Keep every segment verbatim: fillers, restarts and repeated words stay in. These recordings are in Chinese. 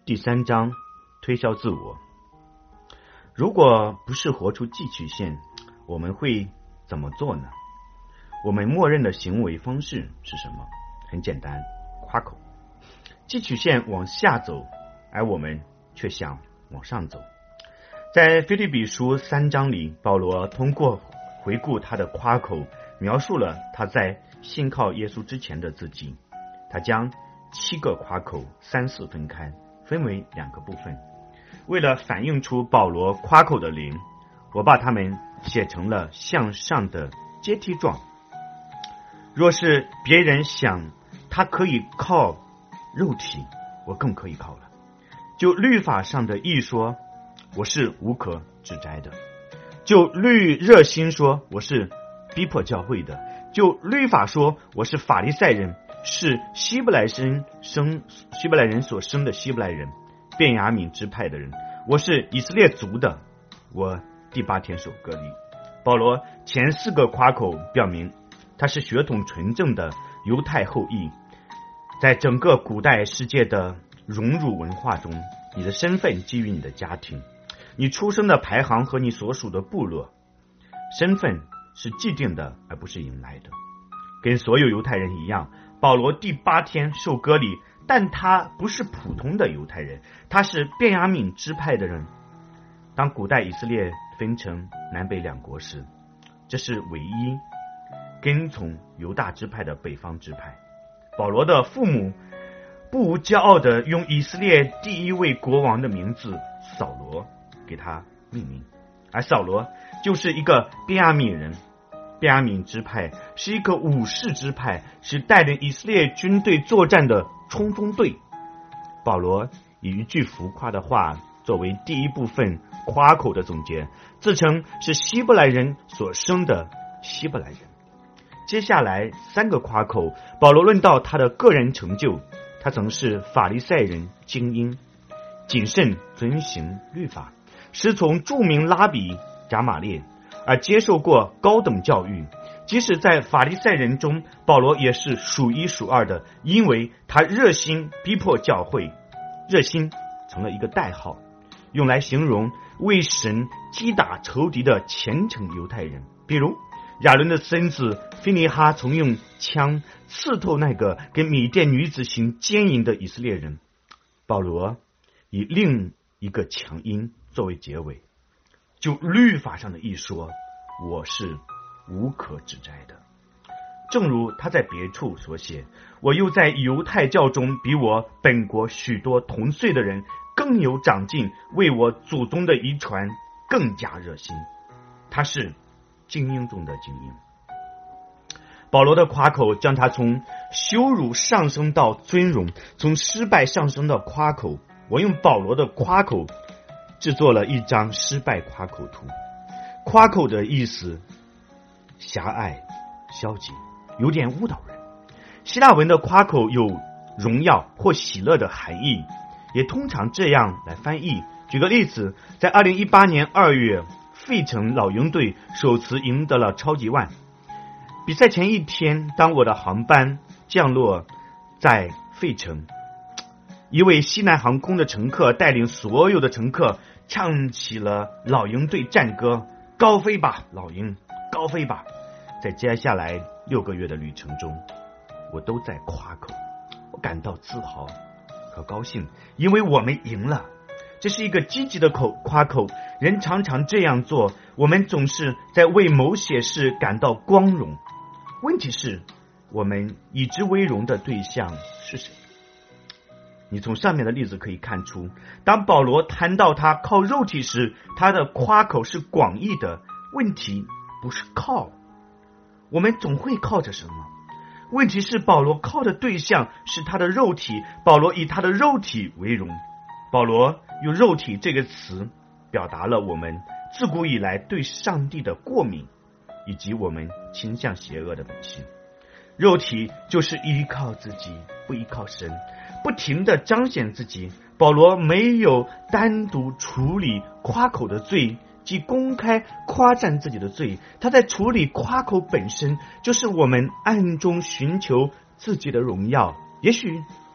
第三章，推销自我。如果不是活出记曲线，我们会怎么做呢？我们默认的行为方式是什么？很简单，夸口。记曲线往下走，而我们却想往上走。在腓立比书三章里，保罗通过回顾他的夸口，描述了他在信靠耶稣之前的自己。他将七个夸口三四分开，分为两个部分。为了反映出保罗夸口的灵，我把它们写成了向上的阶梯状。若是别人想他可以靠肉体，我更可以靠了。就律法上的义说，我是无可指摘的；就律热心说，我是逼迫教会的；就律法说，我是法利赛人，是希伯来人生希伯来人所生的希伯来人，便雅悯支派的人，我是以色列族的，我第八天受割礼。保罗前四个夸口表明他是血统纯正的犹太后裔。在整个古代世界的融入文化中，你的身份基于你的家庭，你出生的排行和你所属的部落。身份是既定的，而不是迎来的。跟所有犹太人一样，保罗第八天受割礼，但他不是普通的犹太人，他是便雅悯支派的人。当古代以色列分成南北两国时，这是唯一跟从犹大支派的北方支派。保罗的父母不无骄傲地用以色列第一位国王的名字扫罗给他命名，而扫罗就是一个便雅悯人。便雅悯支派是一个武士支派，是带领以色列军队作战的冲锋队。保罗以一句浮夸的话作为第一部分夸口的总结，自称是希伯来人所生的希伯来人。接下来三个夸口，保罗论到他的个人成就。他曾是法利赛人精英，谨慎遵行律法，师从著名拉比迦玛列，而接受过高等教育。即使在法利赛人中，保罗也是数一数二的，因为他热心逼迫教会。热心成了一个代号，用来形容为神击打仇敌的虔诚犹太人。比如亚伦的孙子菲尼哈曾用枪刺透那个跟米甸女子行奸淫的以色列人。保罗以另一个强音作为结尾，就律法上的一说，我是无可指摘的。正如他在别处所写，我又在犹太教中比我本国许多同岁的人更有长进，为我祖宗的遗传更加热心。他是精英中的精英。保罗的夸口将他从羞辱上升到尊荣，从失败上升到夸口。我用保罗的夸口制作了一张失败夸口图。夸口的意思狭隘、消极，有点误导人。希腊文的夸口有荣耀或喜乐的含义，也通常这样来翻译。举个例子，在二零一八年二月，费城老鹰队首次赢得了超级碗。比赛前一天，当我的航班降落在费城，一位西南航空的乘客带领所有的乘客唱起了老鹰队战歌，高飞吧老鹰，高飞吧。在接下来六个月的旅程中，我都在夸口，我感到自豪和高兴，因为我们赢了。这是一个积极的口夸口，人常常这样做，我们总是在为某些事感到光荣。问题是，我们以之为荣的对象是谁？你从上面的例子可以看出，当保罗谈到他靠肉体时，他的夸口是广义的。问题不是靠，我们总会靠着什么？问题是保罗靠的对象是他的肉体，保罗以他的肉体为荣。保罗用肉体这个词表达了我们自古以来对上帝的过敏，以及我们倾向邪恶的本性。肉体就是依靠自己，不依靠神，不停地彰显自己。保罗没有单独处理夸口的罪，即公开夸赞自己的罪，他在处理夸口本身，就是我们暗中寻求自己的荣耀。也许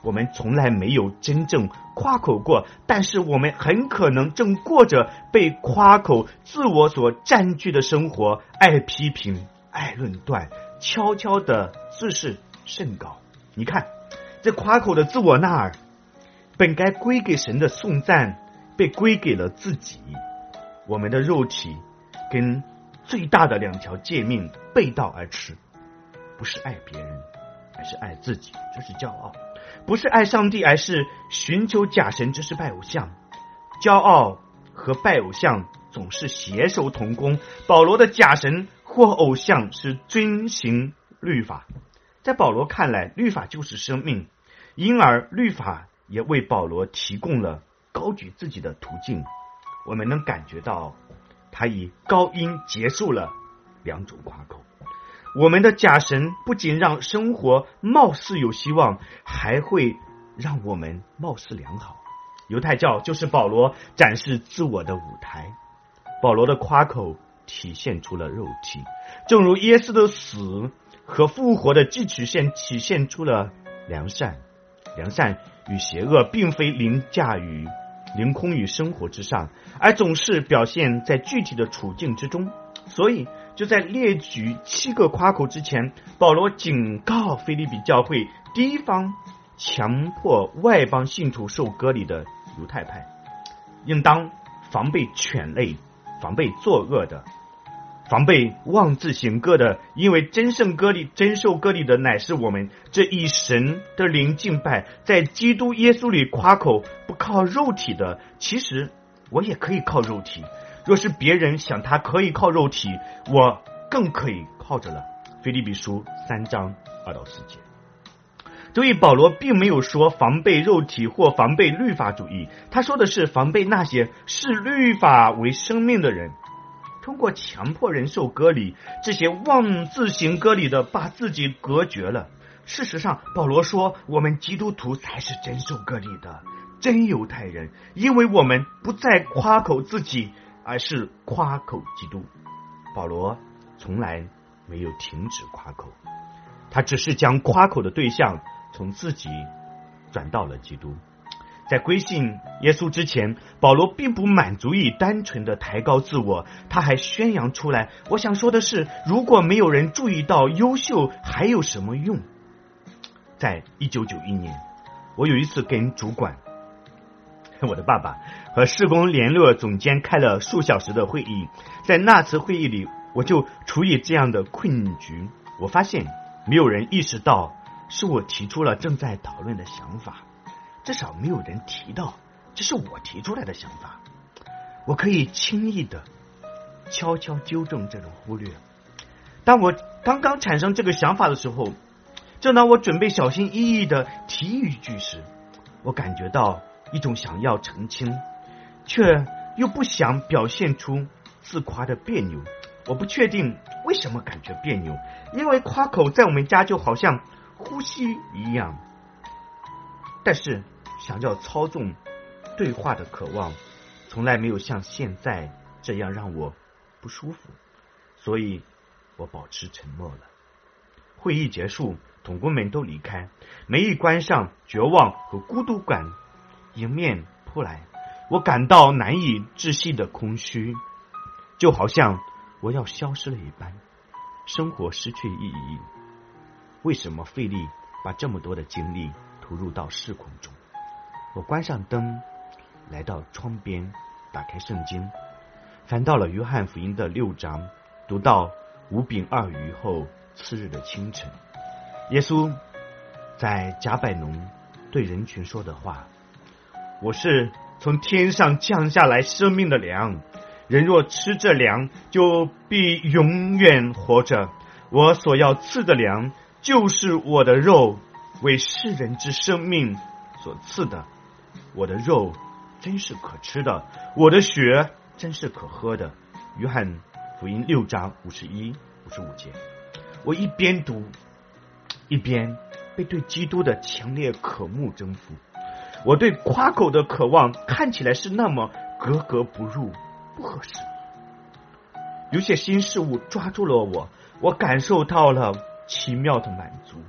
我们从来没有真正夸口过，但是我们很可能正过着被夸口自我所占据的生活，爱批评，爱论断，悄悄的自视甚高。你看，这夸口的自我那儿，本该归给神的颂赞，被归给了自己。我们的肉体跟最大的两条诫命背道而驰，不是爱别人，而是爱自己，这是骄傲；不是爱上帝，而是寻求假神，这是拜偶像。骄傲和拜偶像总是携手同工。保罗的假神或偶像是遵行律法，在保罗看来，律法就是生命，因而律法也为保罗提供了高举自己的途径。我们能感觉到他以高音结束了两种夸口。我们的假神不仅让生活貌似有希望，还会让我们貌似良好。犹太教就是保罗展示自我的舞台。保罗的夸口体现出了肉体，正如耶稣的死和复活的汲取线体现出了良善。良善与邪恶并非凌驾于凌空于生活之上，而总是表现在具体的处境之中。所以就在列举七个夸口之前，保罗警告腓立比教会，第一方强迫外邦信徒受割礼的犹太派，应当防备犬类，防备作恶的，防备妄自行割的，因为真圣割礼、真受割礼的乃是我们。这以神的灵敬拜，在基督耶稣里夸口，不靠肉体的，其实我也可以靠肉体。若是别人想他可以靠肉体，我更可以靠着了。腓立比书三章二到四节。所以保罗并没有说防备肉体或防备律法主义，他说的是防备那些视律法为生命的人。通过强迫人受割礼，这些妄自行割礼的把自己隔绝了。事实上，保罗说我们基督徒才是真受割礼的，真犹太人，因为我们不再夸口自己，而是夸口基督。保罗从来没有停止夸口，他只是将夸口的对象从自己转到了基督。在归信耶稣之前，保罗并不满足于单纯的抬高自我，他还宣扬出来。我想说的是，如果没有人注意到优秀，还有什么用？在一九九一年，我有一次跟主管、我的爸爸和事工联络总监开了数小时的会议。在那次会议里，我就处于这样的困局。我发现没有人意识到是我提出了正在讨论的想法，至少没有人提到这是我提出来的想法。我可以轻易的悄悄纠正这种忽略。当我刚刚产生这个想法的时候，正当我准备小心翼翼的提一句时，我感觉到一种想要澄清却又不想表现出自夸的别扭。我不确定为什么感觉别扭，因为夸口在我们家就好像呼吸一样，但是想要操纵对话的渴望从来没有像现在这样让我不舒服，所以我保持沉默了。会议结束，同工们都离开，门一关上，绝望和孤独感迎面扑来，我感到难以置信的空虚，就好像我要消失了一般，生活失去意义。为什么费力把这么多的精力投入到事工中？我关上灯，来到窗边，打开圣经，翻到了约翰福音的六章，读到五饼二鱼后次日的清晨，耶稣在迦百农对人群说的话：我是从天上降下来生命的粮，人若吃这粮，就必永远活着。我所要赐的粮，就是我的肉，为世人之生命所赐的。我的肉真是可吃的，我的血真是可喝的。约翰福音六章五十一、五十五节。我一边读，一边被对基督的强烈渴慕征服。我对夸口的渴望看起来是那么格格不入，不合时宜。有些新事物抓住了我，我感受到了奇妙的满足。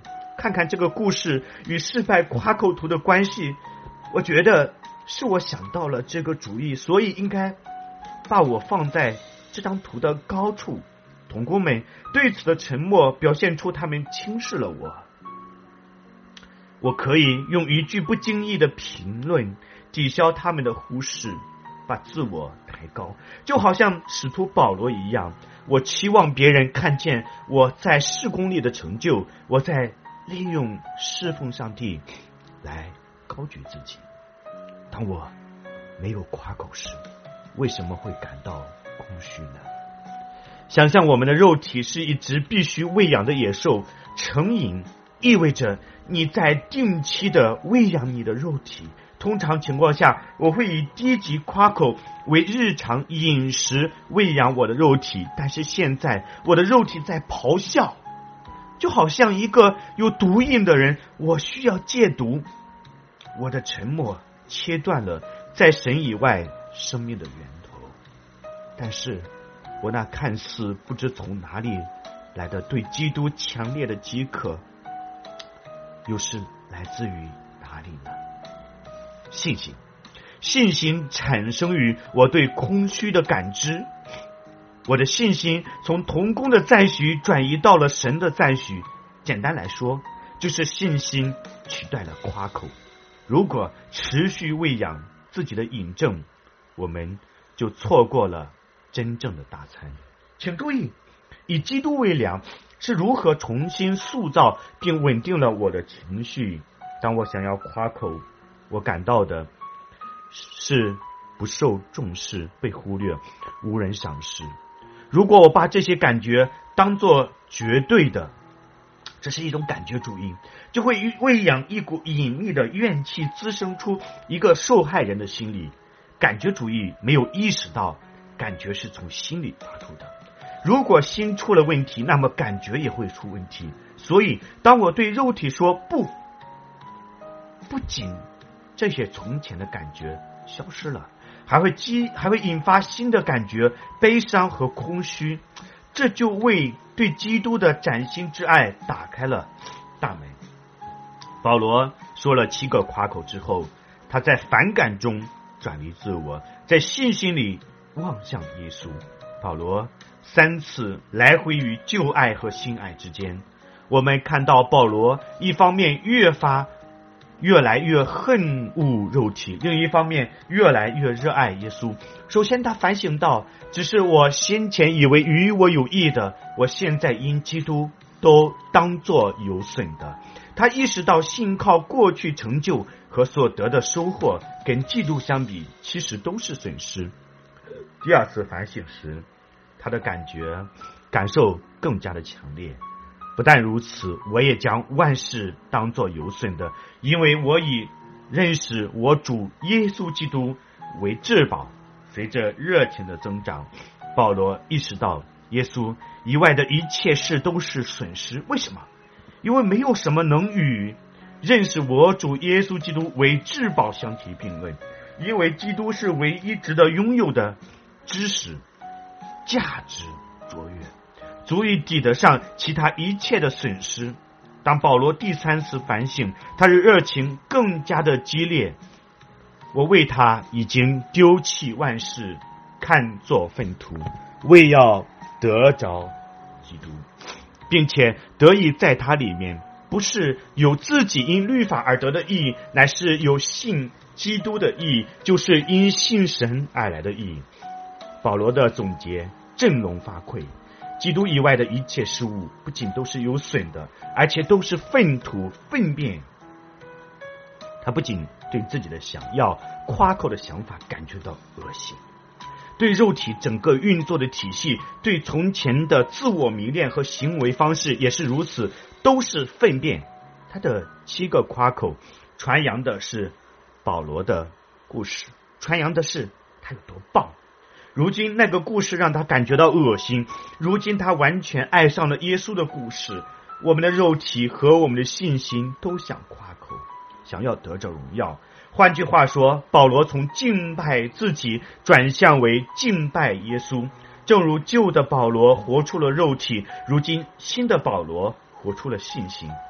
看看这个故事与失败夸口图的关系，我觉得是我想到了这个主意，所以应该把我放在这张图的高处。同工们对此的沉默表现出他们轻视了我。我可以用一句不经意的评论抵消他们的忽视，把自我抬高，就好像使徒保罗一样。我期望别人看见我在事工里的成就，我在利用侍奉上帝来高举自己。当我没有夸口时，为什么会感到空虚呢？想象我们的肉体是一只必须喂养的野兽，成瘾意味着你在定期的喂养你的肉体。通常情况下，我会以低级夸口为日常饮食喂养我的肉体，但是现在我的肉体在咆哮，就好像一个有毒瘾的人，我需要戒毒。我的沉默切断了在神以外生命的源头，但是我那看似不知从哪里来的对基督强烈的饥渴，又是来自于哪里呢？信心，信心产生于我对空虚的感知。我的信心从同工的赞许转移到了神的赞许。简单来说，就是信心取代了夸口。如果持续喂养自己的引证，我们就错过了真正的大餐。请注意，以基督为粮是如何重新塑造并稳定了我的情绪。当我想要夸口，我感到的是不受重视，被忽略，无人赏识。如果我把这些感觉当作绝对的，这是一种感觉主义，就会喂养一股隐秘的怨气，滋生出一个受害人的心理。感觉主义没有意识到感觉是从心里发出的，如果心出了问题，那么感觉也会出问题。所以当我对肉体说不，不仅这些从前的感觉消失了，还会激还会引发新的感觉，悲伤和空虚。这就为对基督的崭新之爱打开了大门。保罗说了七个夸口之后，他在反感中转离自我，在信心里望向耶稣。保罗三次来回于旧爱和新爱之间。我们看到保罗一方面越发越来越恨恶肉体，另一方面越来越热爱耶稣。首先他反省到，只是我先前以为与我有益的，我现在因基督都当作有损的。他意识到信靠过去成就和所得的收获跟嫉妒相比，其实都是损失。第二次反省时，他的感觉感受更加的强烈。不但如此，我也将万事当作有损的，因为我以认识我主耶稣基督为至宝。随着热情的增长，保罗意识到耶稣以外的一切事都是损失。为什么？因为没有什么能与认识我主耶稣基督为至宝相提并论，因为基督是唯一值得拥有的知识，价值卓越，足以抵得上其他一切的损失。当保罗第三次反省，他的热情更加的激烈。我为他已经丢弃万事，看作粪土，为要得着基督，并且得以在他里面，不是有自己因律法而得的义，乃是有信基督的义，就是因信神而来的义。保罗的总结振聋发聩，基督以外的一切事物不仅都是有损的，而且都是粪土粪便。他不仅对自己的想要夸口的想法感觉到恶心，对肉体整个运作的体系，对从前的自我迷恋和行为方式也是如此，都是粪便。他的七个夸口传扬的是保罗的故事，传扬的是他有多棒。如今那个故事让他感觉到恶心，如今他完全爱上了耶稣的故事。我们的肉体和我们的信心都想夸口，想要得着荣耀。换句话说，保罗从敬拜自己转向为敬拜耶稣。正如旧的保罗活出了肉体，如今新的保罗活出了信心。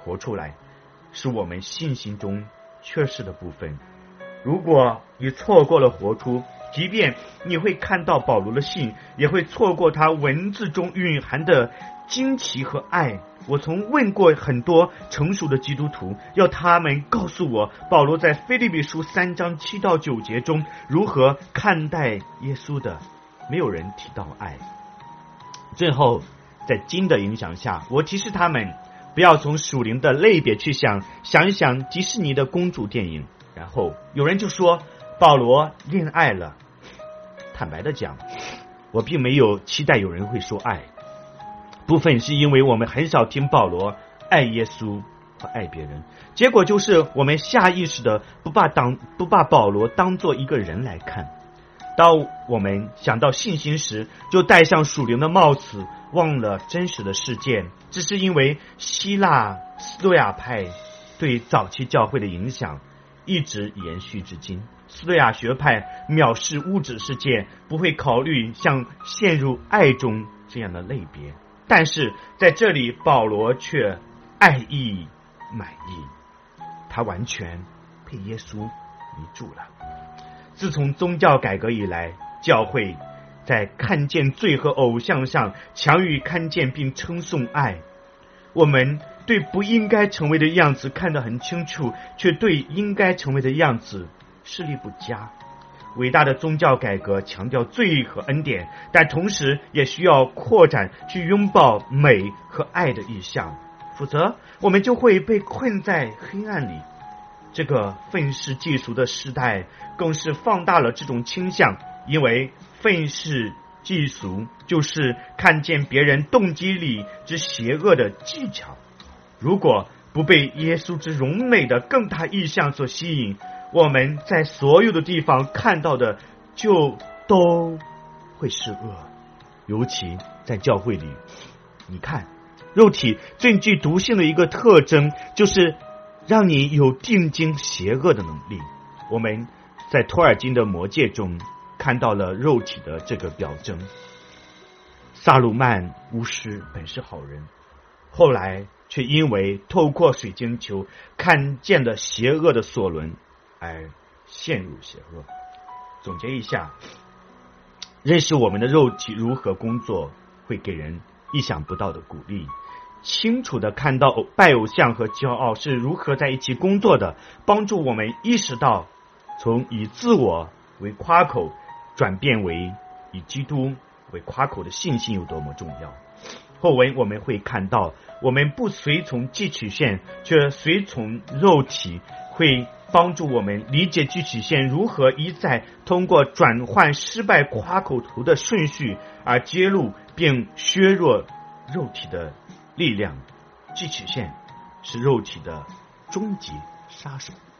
活出来，是我们信心中缺失的部分。如果你错过了活出，即便你会看到保罗的信，也会错过他文字中蕴含的惊奇和爱。我曾问过很多成熟的基督徒，要他们告诉我保罗在腓立比书三章七到九节中如何看待耶稣的，没有人提到爱。最后在经的影响下，我提示他们不要从属灵的类别去想，想一想迪士尼的公主电影。然后有人就说保罗恋爱了。坦白的讲，我并没有期待有人会说爱，部分是因为我们很少听保罗爱耶稣和爱别人，结果就是我们下意识的不把当不把保罗当作一个人来看。当我们想到信心时，就戴上属灵的帽子，忘了真实的事件。这是因为希腊斯多亚派对早期教会的影响一直延续至今。斯多亚学派藐视物质世界，不会考虑像陷入爱中这样的类别，但是在这里保罗却爱意满意，他完全被耶稣迷住了。自从宗教改革以来，教会在看见罪和偶像上强于看见并称颂爱。我们对不应该成为的样子看得很清楚，却对应该成为的样子视力不佳。伟大的宗教改革强调罪和恩典，但同时也需要扩展去拥抱美和爱的意象，否则我们就会被困在黑暗里。这个愤世嫉俗的时代更是放大了这种倾向，因为愤世嫉俗就是看见别人动机里之邪恶的技巧。如果不被耶稣之荣美的更大意象所吸引，我们在所有的地方看到的就都会是恶。尤其在教会里，你看，肉体最具毒性的一个特征就是让你有定睛邪恶的能力。我们在托尔金的魔戒中看到了肉体的这个表征。萨鲁曼巫师本是好人，后来却因为透过水晶球看见了邪恶的索伦而陷入邪恶。总结一下，认识我们的肉体如何工作，会给人意想不到的鼓励。清楚的看到拜偶像和骄傲是如何在一起工作的，帮助我们意识到从以自我为夸口转变为以基督为夸口的信心有多么重要。后文我们会看到，我们不随从既曲线，却随从肉体，会帮助我们理解既曲线如何一再通过转换失败夸口图的顺序而揭露并削弱肉体的力量。既曲线是肉体的终极杀手。